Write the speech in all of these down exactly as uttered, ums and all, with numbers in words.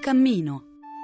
cammino.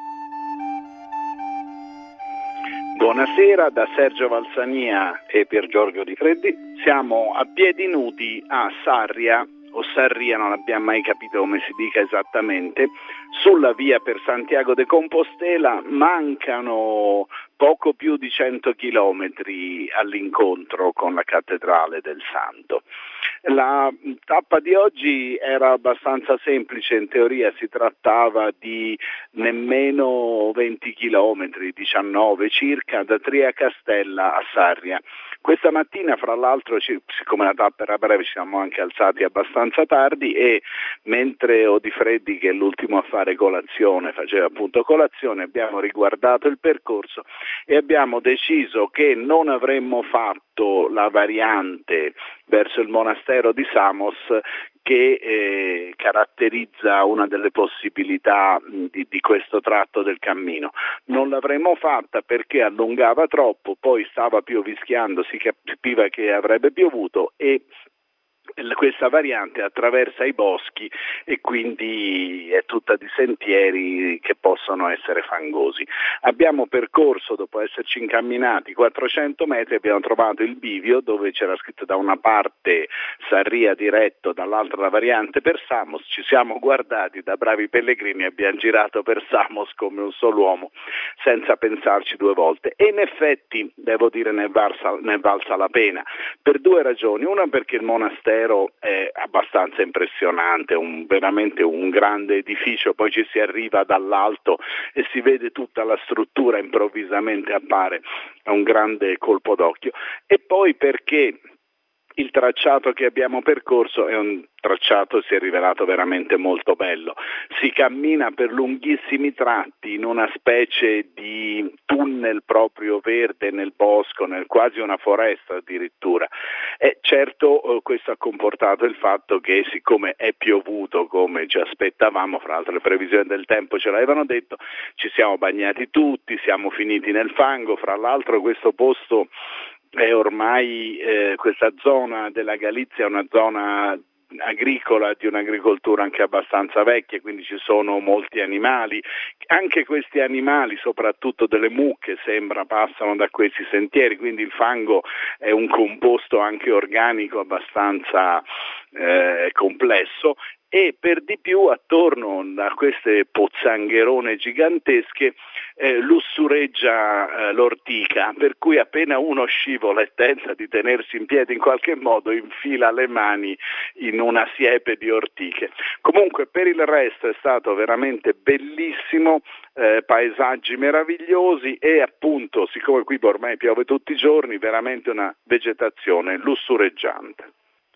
Buonasera da Sergio Valsania e Pier Giorgio Di Freddi. Siamo a piedi nudi a Sarria, o Sarria, non abbiamo mai capito come si dica esattamente, sulla via per Santiago de Compostela. Mancano poco più di cento chilometri all'incontro con la Cattedrale del Santo. La tappa di oggi era abbastanza semplice, in teoria si trattava di nemmeno venti chilometri, diciannove circa, da Triacastella a Sarria. Questa mattina, fra l'altro, siccome la tappa era breve, ci siamo anche alzati abbastanza tardi e mentre Odifreddi, che è l'ultimo a fare colazione, faceva appunto colazione, abbiamo riguardato il percorso e abbiamo deciso che non avremmo fatto la variante verso il monastero di Samos, che eh, caratterizza una delle possibilità di, di questo tratto del cammino. Non l'avremmo fatta perché allungava troppo, poi stava piovischiando, si capiva che avrebbe piovuto e questa variante attraversa i boschi e quindi è tutta di sentieri che possono essere fangosi. Abbiamo percorso, dopo esserci incamminati quattrocento metri, abbiamo trovato il bivio dove c'era scritto da una parte Sarria diretto, dall'altra la variante per Samos. Ci siamo guardati da bravi pellegrini e abbiamo girato per Samos come un solo uomo, senza pensarci due volte. E in effetti, devo dire, ne è valsa, ne è valsa la pena, per due ragioni. Una, perché il monastero è abbastanza impressionante, un, veramente un grande edificio, poi ci si arriva dall'alto e si vede tutta la struttura, improvvisamente appare, è un grande colpo d'occhio. E poi perché il tracciato che abbiamo percorso è un tracciato, si è rivelato veramente molto bello. Si cammina per lunghissimi tratti in una specie di tunnel proprio verde nel bosco, nel quasi una foresta addirittura. E certo eh, questo ha comportato il fatto che, siccome è piovuto come ci aspettavamo, fra l'altro le previsioni del tempo ce l'avevano detto, ci siamo bagnati tutti, siamo finiti nel fango. Fra l'altro questo posto è ormai, eh, questa zona della Galizia è una zona agricola, di un'agricoltura anche abbastanza vecchia, quindi ci sono molti animali. Anche questi animali, soprattutto delle mucche, sembra passano da questi sentieri, quindi il fango è un composto anche organico abbastanza eh, complesso. E per di più attorno a queste pozzangherone gigantesche eh, lussureggia eh, l'ortica, per cui appena uno scivola e tenta di tenersi in piedi in qualche modo infila le mani in una siepe di ortiche. Comunque per il resto è stato veramente bellissimo, eh, paesaggi meravigliosi e appunto, siccome qui ormai piove tutti i giorni, veramente una vegetazione lussureggiante.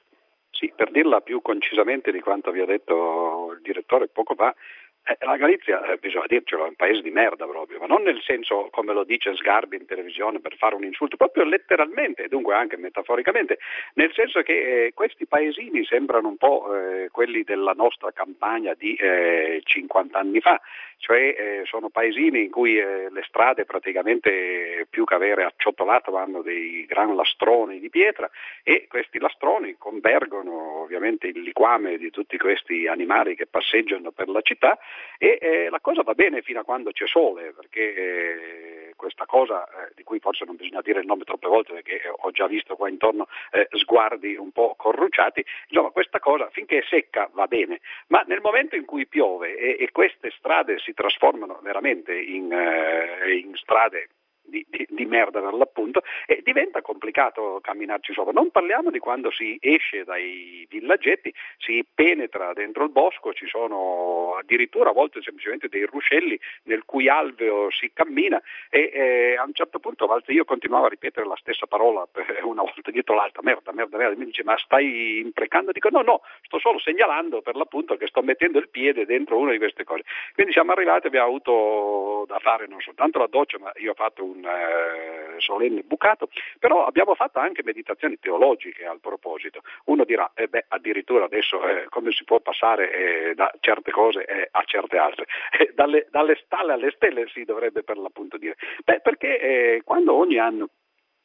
Sì, per dirla più concisamente di quanto vi ha detto il direttore poco fa, eh, la Galizia, eh, bisogna dircelo, è un paese di merda proprio, ma non nel senso come lo dice Sgarbi in televisione per fare un insulto, proprio letteralmente, e dunque anche metaforicamente, nel senso che eh, questi paesini sembrano un po' eh, quelli della nostra campagna di eh, cinquanta anni fa, cioè eh, sono paesini in cui eh, le strade praticamente più che avere acciottolato hanno dei gran lastroni di pietra e questi lastroni convergono ovviamente il liquame di tutti questi animali che passeggiano per la città e eh, la cosa va bene fino a quando c'è sole, perché eh, questa cosa eh, di cui forse non bisogna dire il nome troppe volte perché ho già visto qua intorno eh, sguardi un po' corrucciati, insomma questa cosa finché è secca va bene, ma nel momento in cui piove e, e queste strade si trasformano veramente in, eh, in strade Di, di, di merda per l'appunto e diventa complicato camminarci sopra. Non parliamo di quando si esce dai villaggetti, si penetra dentro il bosco, ci sono addirittura a volte semplicemente dei ruscelli nel cui alveo si cammina e eh, a un certo punto a volte io continuavo a ripetere la stessa parola per una volta dietro l'altra, merda, merda, merda, mi dice ma stai imprecando? Dico no, no, sto solo segnalando per l'appunto che sto mettendo il piede dentro una di queste cose. Quindi siamo arrivati, abbiamo avuto da fare non soltanto la doccia, ma io ho fatto un Eh, solenne bucato, però abbiamo fatto anche meditazioni teologiche al proposito. Uno dirà, eh beh, addirittura adesso eh, come si può passare eh, da certe cose eh, a certe altre? Eh, dalle, dalle stalle alle stelle si dovrebbe per l'appunto dire. Beh, perché eh, quando ogni anno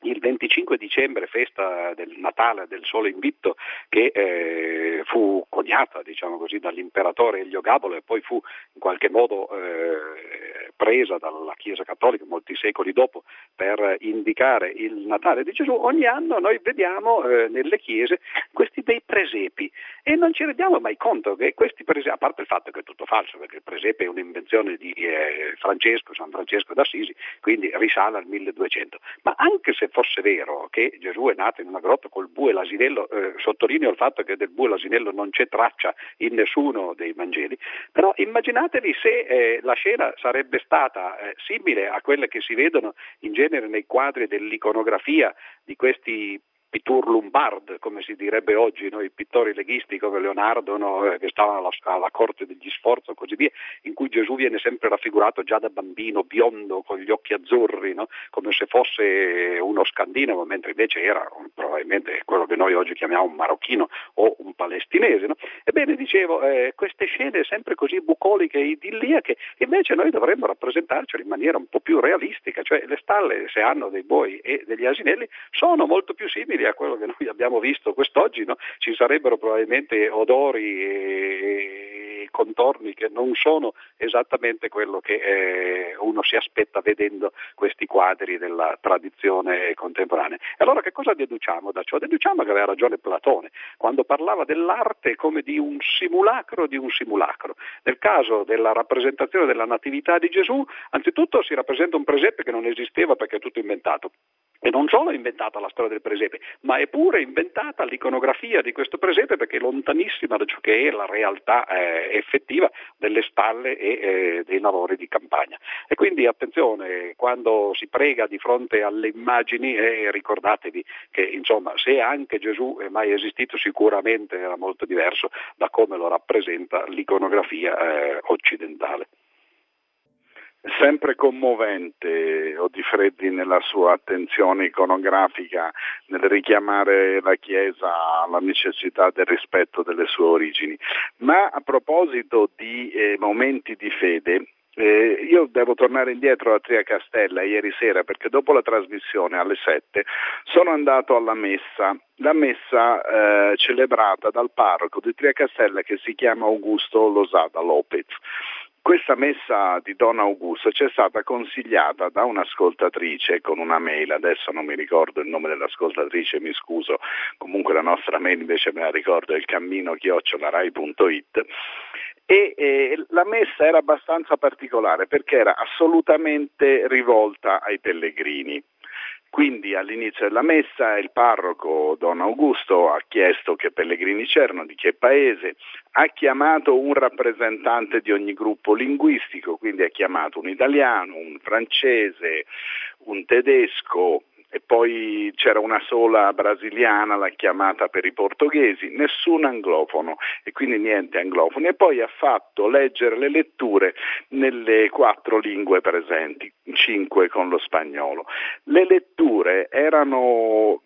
il venticinque dicembre, festa del Natale del Sole Invitto, che eh, fu coniata, diciamo così, dall'imperatore Eliogabalo e poi fu in qualche modo eh, presa dalla Chiesa Cattolica molti secoli dopo per indicare il Natale di Gesù, ogni anno noi vediamo eh, nelle chiese questi dei presepi e non ci rendiamo mai conto che questi presepi, a parte il fatto che è tutto falso, perché il presepe è un'invenzione di eh, Francesco, San Francesco d'Assisi, quindi risale al milleduecento, ma anche se fosse vero che Gesù è nato in una grotta col bue e l'asinello, eh, sottolineo il fatto che del bue e l'asinello non c'è traccia in nessuno dei Vangeli, però immaginatevi se eh, la scena sarebbe stata eh, simile a quelle che si vedono in genere nei quadri dell'iconografia di questi pittur lombard, come si direbbe oggi, no? I pittori leghisti come Leonardo, no? eh, che stavano alla, alla corte degli Sforza e così via, in cui Gesù viene sempre raffigurato già da bambino, biondo, con gli occhi azzurri, no? Come se fosse uno scandinavo, mentre invece era probabilmente quello che noi oggi chiamiamo un marocchino o un palestinese. No? Ebbene, dicevo, eh, queste scene sempre così bucoliche e idilliache, invece noi dovremmo rappresentarcele in maniera un po' più realistica, cioè le stalle, se hanno dei buoi e degli asinelli, sono molto più simili a quello che noi abbiamo visto quest'oggi, no? Ci sarebbero probabilmente odori e contorni che non sono esattamente quello che eh, uno si aspetta vedendo questi quadri della tradizione contemporanea. E allora che cosa deduciamo da ciò? Deduciamo che aveva ragione Platone quando parlava dell'arte come di un simulacro di un simulacro. Nel caso della rappresentazione della natività di Gesù, anzitutto si rappresenta un presepe che non esisteva perché è tutto inventato. E non solo è inventata la storia del presepe, ma è pure inventata l'iconografia di questo presepe perché è lontanissima da ciò che è la realtà eh, effettiva delle stalle e eh, dei lavori di campagna. E quindi attenzione, quando si prega di fronte alle immagini, eh, ricordatevi che insomma se anche Gesù è mai esistito sicuramente era molto diverso da come lo rappresenta l'iconografia eh, occidentale. Sempre commovente Odifreddi nella sua attenzione iconografica nel richiamare la Chiesa alla necessità del rispetto delle sue origini. Ma a proposito di eh, momenti di fede, Eh, io devo tornare indietro a Triacastella ieri sera perché dopo la trasmissione alle sette sono andato alla messa, la messa eh, celebrata dal parroco di Triacastella che si chiama Augusto Losada Lopez. Questa messa di Don Augusto ci è stata consigliata da un'ascoltatrice con una mail, adesso non mi ricordo il nome dell'ascoltatrice, mi scuso, comunque la nostra mail invece me la ricordo, è il cammino chiocciola rai punto it. E eh, la messa era abbastanza particolare perché era assolutamente rivolta ai pellegrini. Quindi all'inizio della messa il parroco Don Augusto ha chiesto che pellegrini c'erano, di che paese, ha chiamato un rappresentante di ogni gruppo linguistico, quindi ha chiamato un italiano, un francese, un tedesco, e poi c'era una sola brasiliana, l'ha chiamata per i portoghesi, nessun anglofono e quindi niente anglofoni, e poi ha fatto leggere le letture nelle quattro lingue presenti, cinque con lo spagnolo. Le letture erano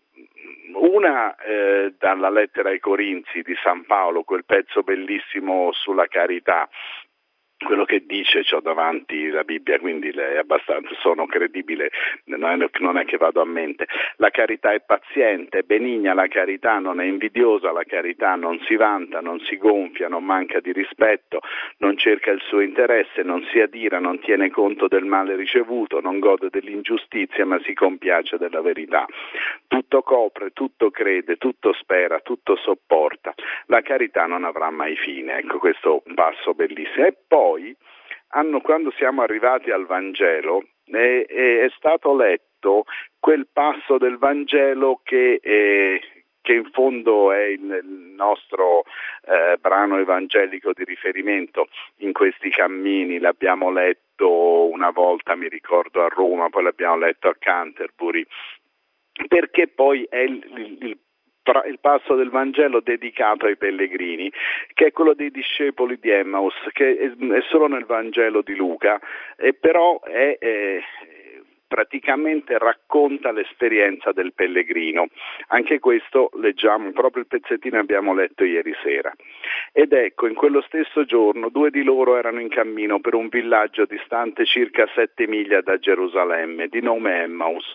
una eh, dalla lettera ai Corinzi di San Paolo, quel pezzo bellissimo sulla carità, quello che dice c'ho davanti la Bibbia, quindi è abbastanza, sono credibile, non è che vado a mente. La carità è paziente, è benigna, la carità non è invidiosa, la carità non si vanta, non si gonfia, non manca di rispetto, non cerca il suo interesse, non si adira, non tiene conto del male ricevuto, non gode dell'ingiustizia, ma si compiace della verità. Tutto copre, tutto crede, tutto spera, tutto sopporta. La carità non avrà mai fine. Ecco questo passo bellissimo. E poi Poi, hanno, quando siamo arrivati al Vangelo, è, è, è stato letto quel passo del Vangelo che, è, che in fondo è il, il nostro eh, brano evangelico di riferimento in questi cammini. L'abbiamo letto una volta, mi ricordo, a Roma, poi l'abbiamo letto a Canterbury, perché poi è il, il, il il passo del Vangelo dedicato ai pellegrini, che è quello dei discepoli di Emmaus, che è solo nel Vangelo di Luca, e però è, è praticamente racconta l'esperienza del pellegrino. Anche questo leggiamo, proprio il pezzettino che abbiamo letto ieri sera. Ed ecco, in quello stesso giorno due di loro erano in cammino per un villaggio distante circa sette miglia da Gerusalemme, di nome Emmaus,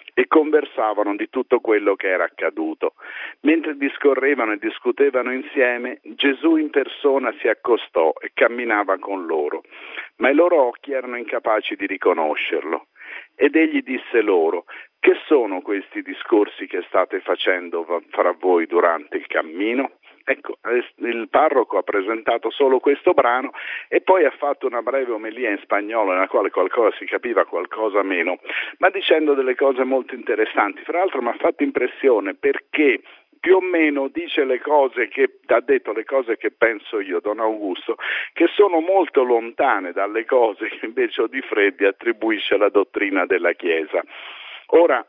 e conversavano di tutto quello che era accaduto. Mentre discorrevano e discutevano insieme, Gesù in persona si accostò e camminava con loro, ma i loro occhi erano incapaci di riconoscerlo. Ed egli disse loro: che sono questi discorsi che state facendo fra voi durante il cammino? Ecco, il parroco ha presentato solo questo brano e poi ha fatto una breve omelia in spagnolo nella quale qualcosa si capiva, qualcosa meno, ma dicendo delle cose molto interessanti. Fra l'altro mi ha fatto impressione perché più o meno dice le cose che ha detto le cose che penso io, Don Augusto, che sono molto lontane dalle cose che invece Odifreddi attribuisce alla dottrina della Chiesa. Ora,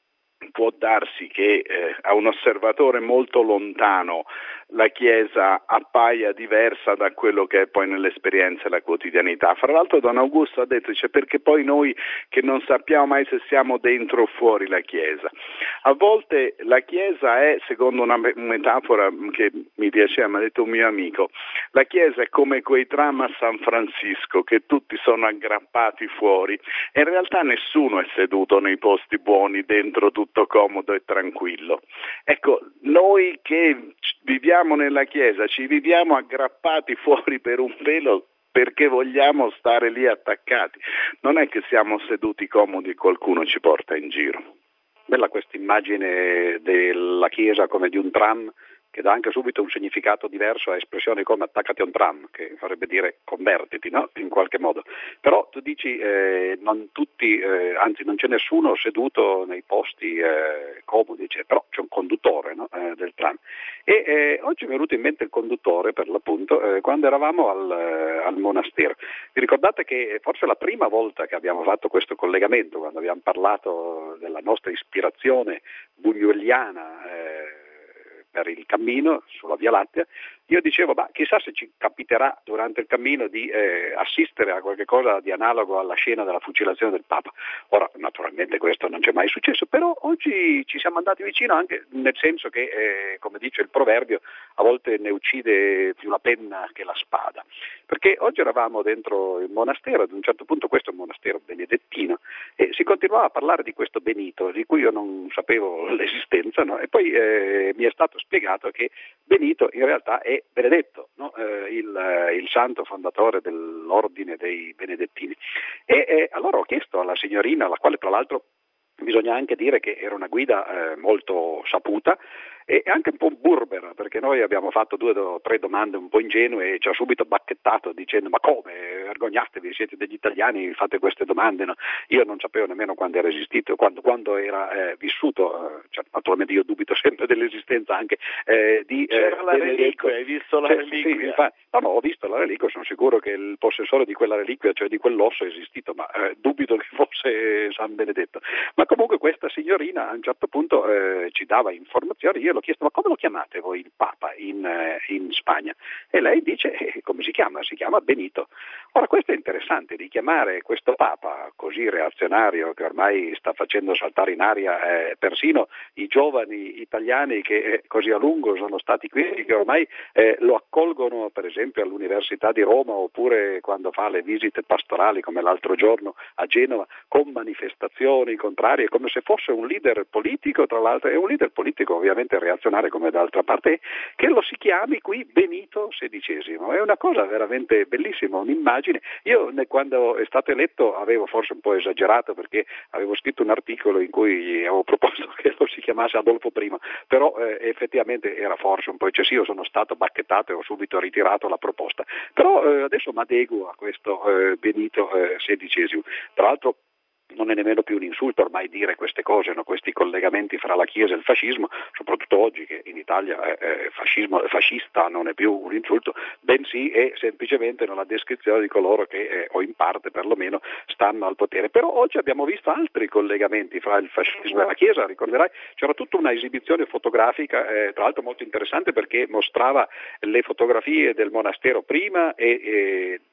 può darsi che eh, a un osservatore molto lontano la Chiesa appaia diversa da quello che è poi nell'esperienza e la quotidianità. Fra l'altro Don Augusto ha detto, dice, perché poi noi che non sappiamo mai se siamo dentro o fuori la Chiesa. A volte la Chiesa è, secondo una metafora che mi piaceva, mi ha detto un mio amico, la Chiesa è come quei tram a San Francisco che tutti sono aggrappati fuori e in realtà nessuno è seduto nei posti buoni, dentro tutto comodo e tranquillo. Ecco, noi che viviamo nella Chiesa, ci viviamo aggrappati fuori per un pelo perché vogliamo stare lì attaccati. Non è che siamo seduti comodi e qualcuno ci porta in giro. Bella questa immagine della Chiesa come di un tram che dà anche subito un significato diverso a espressioni come attaccati a un tram, che vorrebbe dire convertiti, no? In qualche modo. Però tu dici eh, non tutti, eh, anzi non c'è nessuno seduto nei posti eh, comodi, cioè, però c'è un conduttore, no? eh, del tram. E eh, oggi mi è venuto in mente il conduttore, per l'appunto, eh, quando eravamo al, eh, al monastero. Vi ricordate che forse la prima volta che abbiamo fatto questo collegamento, quando abbiamo parlato della nostra ispirazione bugnoliana, eh, per il cammino sulla Via Lattea, io dicevo, ma chissà se ci capiterà durante il cammino di eh, assistere a qualche cosa di analogo alla scena della fucilazione del Papa. Ora, naturalmente questo non c'è mai successo, però oggi ci siamo andati vicino anche nel senso che, eh, come dice il proverbio, a volte ne uccide più la penna che la spada. Perché oggi eravamo dentro il monastero, ad un certo punto questo è un monastero benedettino, e si continuava a parlare di questo Benito, di cui io non sapevo l'esistenza, no? E poi eh, mi è stato spiegato che Benito in realtà è Benedetto, no? eh, il, il santo fondatore dell'ordine dei Benedettini. E eh, allora ho chiesto alla signorina, alla quale tra l'altro bisogna anche dire che era una guida eh, molto saputa e anche un po' burbera, perché noi abbiamo fatto due o tre domande un po' ingenue e ci ha subito bacchettato dicendo ma come, vergognatevi, siete degli italiani, fate queste domande, no? Io non sapevo nemmeno quando era esistito, quando, quando era eh, vissuto, cioè, naturalmente io dubito sempre dell'esistenza anche eh, di... C'era eh, la reliquia, hai visto la cioè, reliquia? Sì, infatti, no, no, ho visto la reliquia, sono sicuro che il possessore di quella reliquia, cioè di quell'osso, è esistito, ma eh, dubito che fosse San Benedetto. Ma comunque questa signorina a un certo punto eh, ci dava informazioni, io l'ho chiesto ma come lo chiamate voi il Papa in, eh, in Spagna? E lei dice eh, come si chiama? Si chiama Benito. Ora questo è interessante, di chiamare questo Papa così reazionario che ormai sta facendo saltare in aria eh, persino i giovani italiani che eh, così a lungo sono stati qui, che ormai eh, lo accolgono per esempio all'Università di Roma oppure quando fa le visite pastorali come l'altro giorno a Genova con manifestazioni contrarie come se fosse un leader politico, tra l'altro è un leader politico ovviamente reazionario come d'altra parte, che lo si chiami qui Benito sedicesimo. È una cosa veramente bellissima, un'immagine. Io quando è stato eletto avevo forse un po' esagerato perché avevo scritto un articolo in cui avevo proposto che lo si chiamasse Adolfo primo, però eh, effettivamente era forse un po' eccessivo, sono stato bacchettato e ho subito ritirato la proposta. Però eh, adesso mi adeguo a questo eh, Benito eh, sedicesimo. Tra l'altro non è nemmeno più un insulto ormai dire queste cose, no? Questi collegamenti fra la Chiesa e il fascismo, soprattutto oggi che in Italia eh, eh, fascismo fascista non è più un insulto, bensì è semplicemente no, la descrizione di coloro che, eh, o in parte perlomeno, stanno al potere. Però oggi abbiamo visto altri collegamenti fra il fascismo e la Chiesa, ricorderai, c'era tutta una esibizione fotografica, eh, tra l'altro molto interessante perché mostrava le fotografie del monastero prima e, e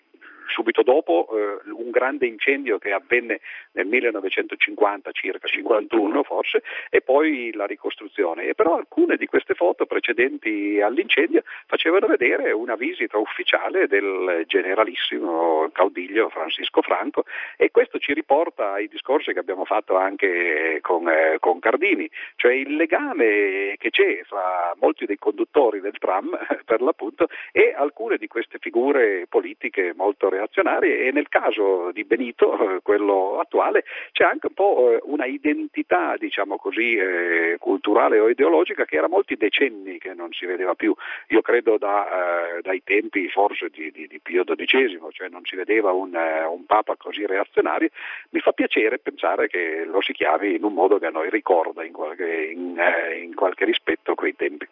subito dopo eh, un grande incendio che avvenne nel millenovecentocinquanta, circa cinquantuno forse, e poi la ricostruzione. E però alcune di queste foto precedenti all'incendio facevano vedere una visita ufficiale del generalissimo caudiglio Francisco Franco, e questo ci riporta ai discorsi che abbiamo fatto anche con, eh, con Cardini, cioè il legame che c'è fra molti dei conduttori del tram per l'appunto e alcune di queste figure politiche molto reazionarie, e nel caso di Benito, quello attuale, c'è anche un po' una identità, diciamo così, eh, culturale o ideologica che era molti decenni che non si vedeva più. Io credo da, eh, dai tempi forse di, di, di Pio dodicesimo, cioè non si vedeva un, eh, un papa così reazionario. Mi fa piacere pensare che lo si chiami in un modo che a noi ricorda in qualche, in, eh, in qualche rispetto quei tempi.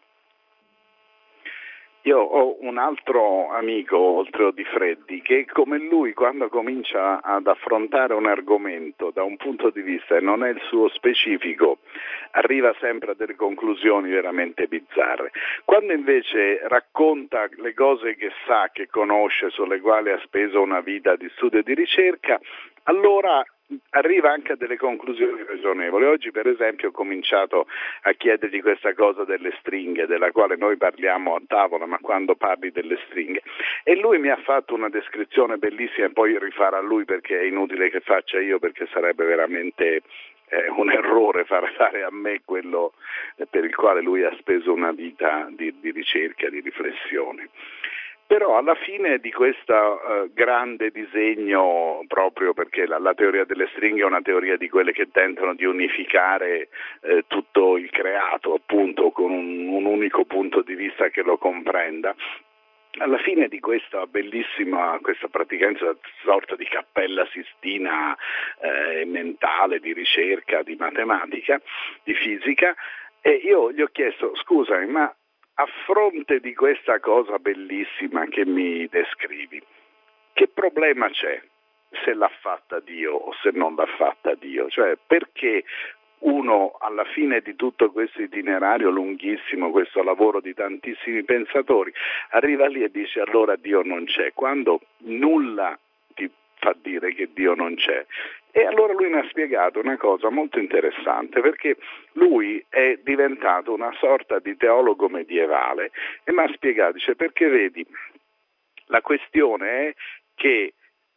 Io ho un altro amico, oltre Di Freddi, che come lui, quando comincia ad affrontare un argomento da un punto di vista e non è il suo specifico, arriva sempre a delle conclusioni veramente bizzarre. Quando invece racconta le cose che sa, che conosce, sulle quali ha speso una vita di studio e di ricerca, allora arriva anche a delle conclusioni ragionevoli. Oggi per esempio ho cominciato a chiedergli questa cosa delle stringhe, della quale noi parliamo a tavola, ma quando parli delle stringhe, e lui mi ha fatto una descrizione bellissima, e poi rifarà lui perché è inutile che faccia io, perché sarebbe veramente eh, un errore far fare a me quello per il quale lui ha speso una vita di, di ricerca, di riflessione. Però alla fine di questo uh, grande disegno, proprio perché la, la teoria delle stringhe è una teoria di quelle che tentano di unificare eh, tutto il creato, appunto, con un, un unico punto di vista che lo comprenda, alla fine di questa bellissima, questa praticamente una sorta di cappella sistina eh, mentale, di ricerca, di matematica, di fisica, e io gli ho chiesto, scusami, ma a fronte di questa cosa bellissima che mi descrivi, che problema c'è se l'ha fatta Dio o se non l'ha fatta Dio? Cioè, perché uno alla fine di tutto questo itinerario lunghissimo, questo lavoro di tantissimi pensatori, arriva lì e dice allora Dio non c'è, quando nulla ti fa dire che Dio non c'è? E allora lui mi ha spiegato una cosa molto interessante, perché lui è diventato una sorta di teologo medievale e mi ha spiegato, dice, perché vedi, la questione è che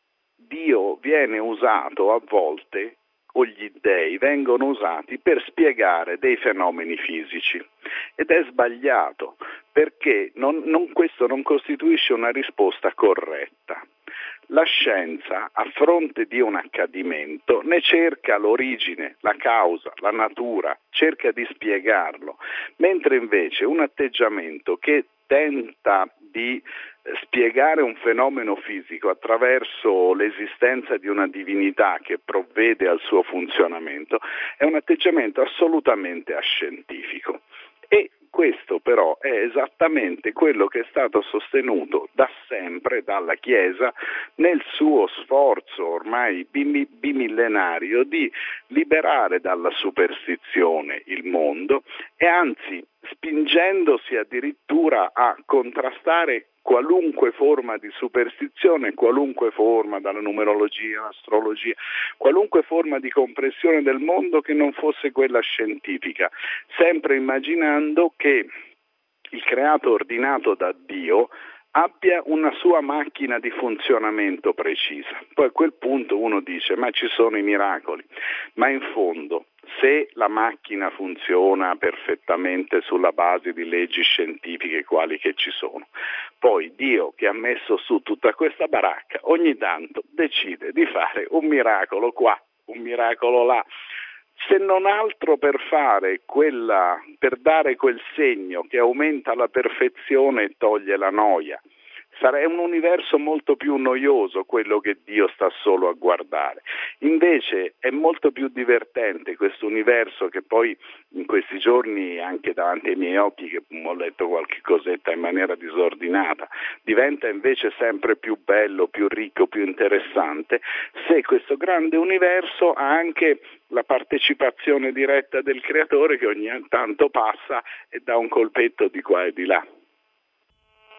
Dio viene usato a volte, o gli dei vengono usati per spiegare dei fenomeni fisici, ed è sbagliato, perché non, non, questo non costituisce una risposta corretta. La scienza, a fronte di un accadimento, ne cerca l'origine, la causa, la natura, cerca di spiegarlo, mentre invece un atteggiamento che tenta di spiegare un fenomeno fisico attraverso l'esistenza di una divinità che provvede al suo funzionamento è un atteggiamento assolutamente ascientifico. E questo però è esattamente quello che è stato sostenuto da sempre dalla Chiesa nel suo sforzo ormai bimillenario di liberare dalla superstizione il mondo, e anzi spingendosi addirittura a contrastare qualunque forma di superstizione, qualunque forma, dalla numerologia, all'astrologia, qualunque forma di comprensione del mondo che non fosse quella scientifica, sempre immaginando che il creato ordinato da Dio abbia una sua macchina di funzionamento precisa. Poi a quel punto uno dice, ma ci sono i miracoli, ma in fondo se la macchina funziona perfettamente sulla base di leggi scientifiche quali che ci sono, poi Dio che ha messo su tutta questa baracca ogni tanto decide di fare un miracolo qua, un miracolo là, se non altro per fare quella, per dare quel segno che aumenta la perfezione e toglie la noia. Sarà un universo molto più noioso quello che Dio sta solo a guardare. Invece è molto più divertente questo universo che poi in questi giorni, anche davanti ai miei occhi, che ho letto qualche cosetta in maniera disordinata, diventa invece sempre più bello, più ricco, più interessante, se questo grande universo ha anche la partecipazione diretta del creatore che ogni tanto passa e dà un colpetto di qua e di là.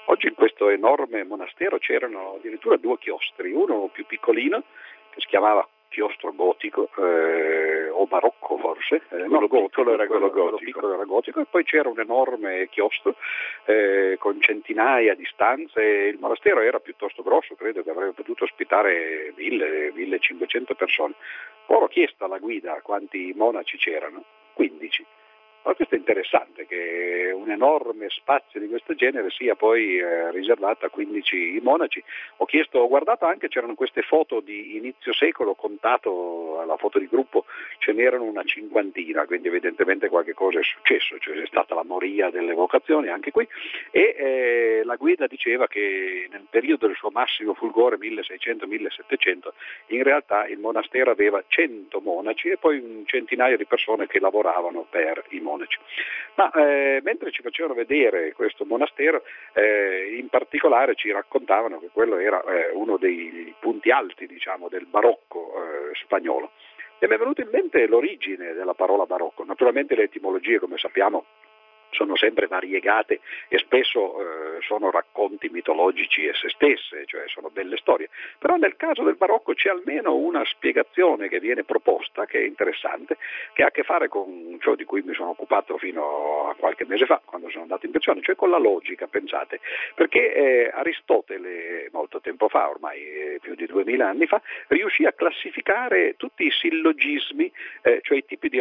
Oggi in questo enorme monastero c'erano addirittura due chiostri, uno più piccolino che si chiamava chiostro gotico eh, o barocco forse, eh, no, gotico, piccolo era quello, quello quello piccolo era gotico, e poi c'era un enorme chiostro eh, con centinaia di stanze. Il monastero era piuttosto grosso, credo che avrebbe potuto ospitare mille, millecinquecento persone. Poi ho chiesto alla guida quanti monaci c'erano, quindici. Ma questo è interessante, che un enorme spazio di questo genere sia poi eh, riservato a quindici monaci. Ho chiesto, ho guardato anche, c'erano queste foto di inizio secolo, ho contato alla foto di gruppo, ce n'erano una cinquantina, quindi evidentemente qualche cosa è successo, cioè è stata la moria delle vocazioni anche qui, e eh, la guida diceva che nel periodo del suo massimo fulgore, milleseicento millesettecento, in realtà il monastero aveva cento monaci e poi un centinaio di persone che lavoravano per i monaci. Ma eh, mentre ci facevano vedere questo monastero, eh, in particolare ci raccontavano che quello era eh, uno dei punti alti, diciamo, del barocco eh, spagnolo. E mi è venuto in mente l'origine della parola barocco. Naturalmente le etimologie, come sappiamo, sono sempre variegate e spesso eh, sono racconti mitologici esse stesse, cioè sono belle storie. Però nel caso del barocco c'è almeno una spiegazione che viene proposta, che è interessante, che ha a che fare con ciò di cui mi sono occupato fino a qualche mese fa, quando sono andato in pensione, cioè con la logica, pensate. Perché eh, Aristotele, molto tempo fa, ormai eh, più di duemila anni fa, riuscì a classificare tutti i sillogismi, eh, cioè i tipi di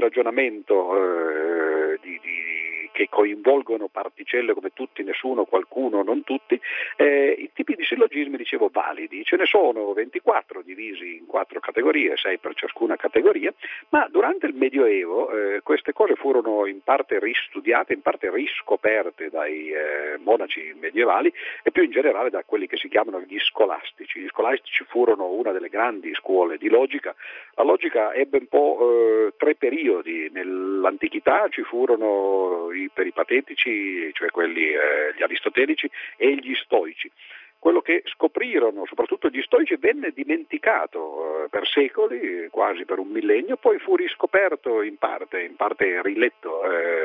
ragionamento eh, di, di che coinvolgono particelle come tutti, nessuno, qualcuno, non tutti, eh, i tipi di sillogismi, dicevo, validi. Ce ne sono ventiquattro divisi in quattro categorie, sei per ciascuna categoria, ma durante il Medioevo eh, queste cose furono in parte ristudiate, in parte riscoperte dai eh, monaci medievali e più in generale da quelli che si chiamano gli scolastici. Gli scolastici furono una delle grandi scuole di logica. La logica ebbe un po' eh, tre periodi. Nell'antichità ci furono i peripatetici, cioè quelli eh, gli aristotelici, e gli stoici. Quello che scoprirono, soprattutto gli stoici, venne dimenticato eh, per secoli, quasi per un millennio, poi fu riscoperto in parte, in parte riletto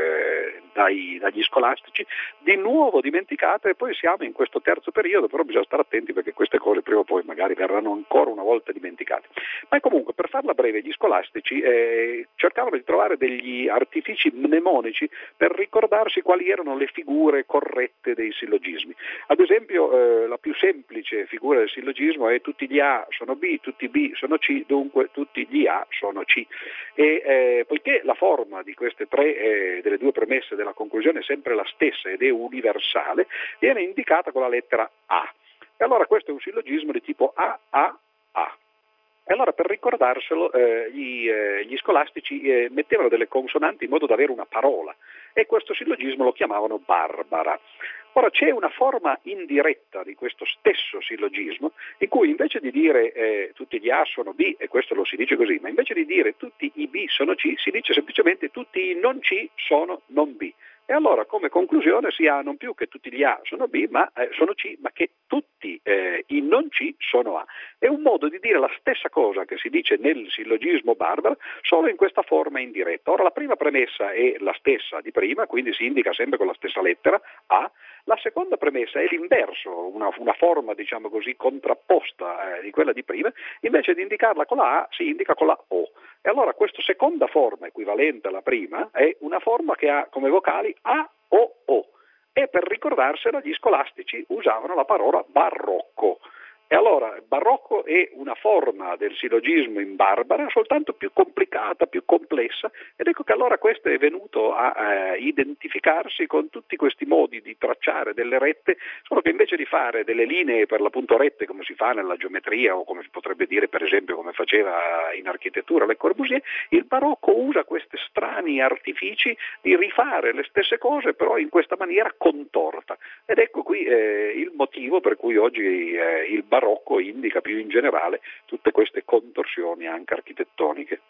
eh, dai, dagli scolastici, di nuovo dimenticato, e poi siamo in questo terzo periodo, però bisogna stare attenti perché queste cose prima o poi magari verranno ancora una volta dimenticate. Ma comunque, per farla breve, gli scolastici eh, cercavano di trovare degli artifici mnemonici per ricordarsi quali erano le figure corrette dei sillogismi. Ad esempio, eh, la più semplice figura del sillogismo è tutti gli A sono B, tutti B sono C, dunque tutti gli A sono C. E eh, poiché la forma di queste tre, eh, delle due premesse della conclusione è sempre la stessa ed è universale, viene indicata con la lettera A. E allora questo è un sillogismo di tipo A, A, A. E allora per ricordarselo eh, gli, eh, gli scolastici eh, mettevano delle consonanti in modo da avere una parola, e questo sillogismo lo chiamavano Barbara. Ora c'è una forma indiretta di questo stesso sillogismo in cui invece di dire eh, tutti gli A sono B, e questo lo si dice così, ma invece di dire tutti i B sono C, si dice semplicemente tutti i non C sono non B. E allora come conclusione si ha non più che tutti gli A sono B, ma eh, sono C, ma che tutti eh, i non C sono A. È un modo di dire la stessa cosa che si dice nel sillogismo Barbara, solo in questa forma indiretta. Ora la prima premessa è la stessa di prima, quindi si indica sempre con la stessa lettera A. La seconda premessa è l'inverso, una, una forma, diciamo così, contrapposta eh, di quella di prima, invece di indicarla con la A si indica con la O. E allora questa seconda forma, equivalente alla prima, è una forma che ha come vocali A, O, O. E per ricordarsela gli scolastici usavano la parola barocco. E allora barocco è una forma del sillogismo in Barbara, soltanto più complicata, più complessa, ed ecco che allora questo è venuto a eh, identificarsi con tutti questi modi di tracciare delle rette, solo che invece di fare delle linee per l'appunto rette come si fa nella geometria, o come si potrebbe dire per esempio come faceva in architettura Le Corbusier, il barocco usa questi strani artifici di rifare le stesse cose però in questa maniera contorta. Ed ecco qui eh, il motivo per cui oggi eh, il barocco barocco indica più in generale tutte queste contorsioni anche architettoniche.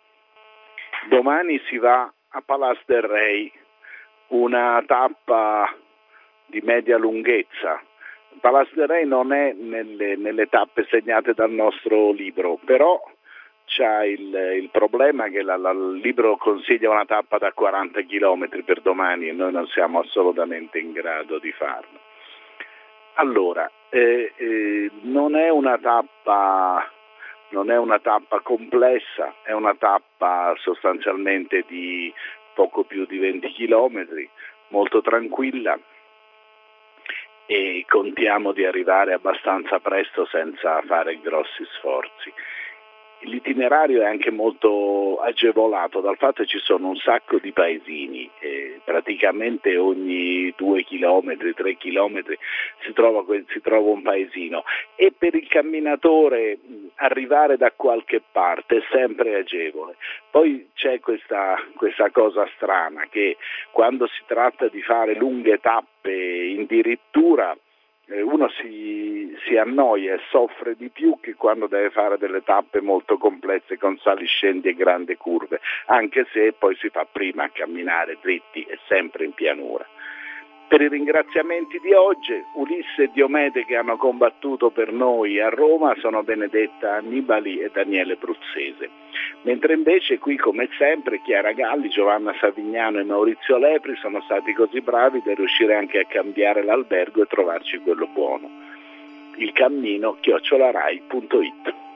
Domani si va a Palas del Rey, una tappa di media lunghezza. Palas del Rey non è nelle, nelle tappe segnate dal nostro libro, però c'ha il, il problema che la, la, il libro consiglia una tappa da quaranta chilometri per domani e noi non siamo assolutamente in grado di farlo. Allora, eh, eh, non è una tappa non è una tappa complessa, è una tappa sostanzialmente di poco più di venti chilometri, molto tranquilla, e contiamo di arrivare abbastanza presto senza fare grossi sforzi. L'itinerario è anche molto agevolato dal fatto che ci sono un sacco di paesini, eh, praticamente ogni due chilometri, tre chilometri si trova, si trova un paesino, e per il camminatore mh, arrivare da qualche parte è sempre agevole. Poi c'è questa, questa cosa strana che quando si tratta di fare lunghe tappe in dirittura uno si, si annoia e soffre di più che quando deve fare delle tappe molto complesse con saliscendi e grandi curve, anche se poi si fa prima a camminare dritti e sempre in pianura. Per i ringraziamenti di oggi, Ulisse e Diomede, che hanno combattuto per noi a Roma, sono Benedetta Annibali e Daniele Bruzzese. Mentre invece qui, come sempre, Chiara Galli, Giovanna Savignano e Maurizio Lepri sono stati così bravi da riuscire anche a cambiare l'albergo e trovarci quello buono. Il cammino chiocciola rai punto it.